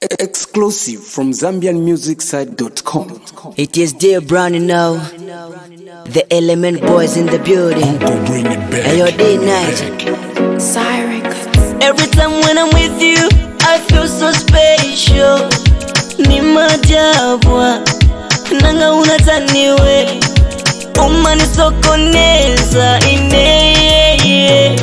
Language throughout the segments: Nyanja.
Exclusive from ZambianMusicSite.com. It is dear Brownie now. The Element Boys in the building. Bring it back. And your day night. Siren. Every time when I'm with you, I feel so special. Ni majabwa nanga unataniwe umanisokoneza ine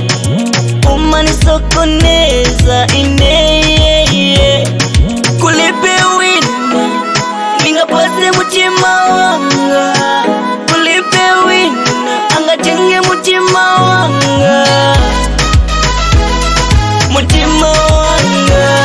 umanisokoneza ine kulipe wina ningapose mutima wanga kulipe wina angatenge mutima wanga mutima wanga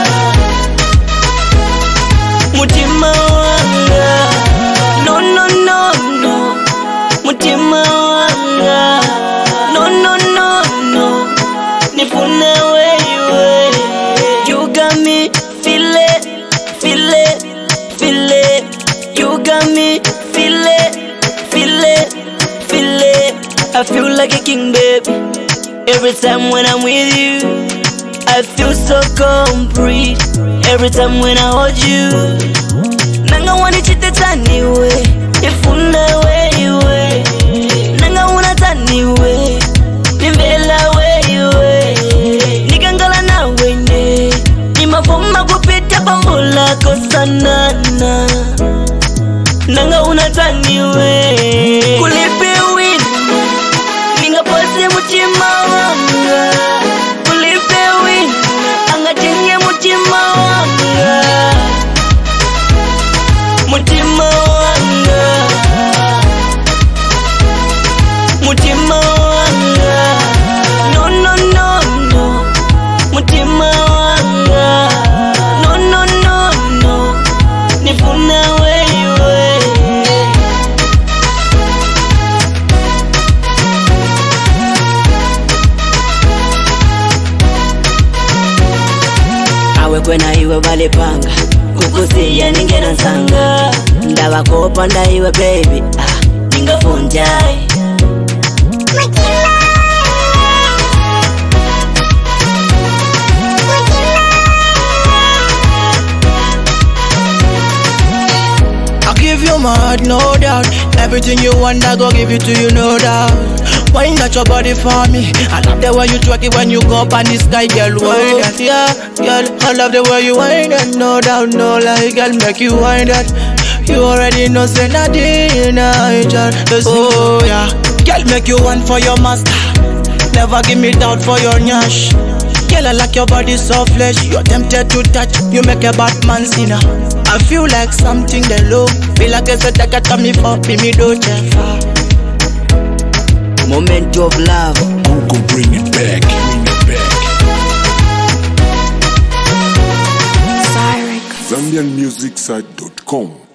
mutima wanga no no no no mutima wanga no no no no nifuna wewe you got me feel it feel it feel it you got me feel it feel it feel it I feel like a king baby every time when I'm with you I feel so complete every time when I hold you nanga wanichite taniwe ifuna wewe nanga unataniwe nimela wewe nikangala na wene nimafoma kupita bambula kosanana nanga unataniwe kulipe wina ningapose mutima wanga kulipe wina angatenge mutima wanga mutima wanga mutima wanga no no no no mutima wanga no no no no nifuna wewe awe kwena iwe valipanga kukusiya ningena nsanga ndabakopa ndaiwe baby ningafunjai I'll give you my heart, no doubt. Everything you want, I go give it to you, no doubt. Wind that your body for me. I love the way you twerk it when you go up on the sky, girl. Wind that, yeah, girl. I love the way you wind that, no doubt, no lie, girl. Make you wind that. You already know, say nothing, oh yeah. Girl, make you one for your master. Never give me doubt for your nyash. Girl, I like your body so flesh. You're tempted to touch. You make a bad man sinner. I feel like something that low. Feel like it's a take to me for me do chefa. Moment of love. Google, bring it back. Bring it back. Siren. ZambianMusicSite.com.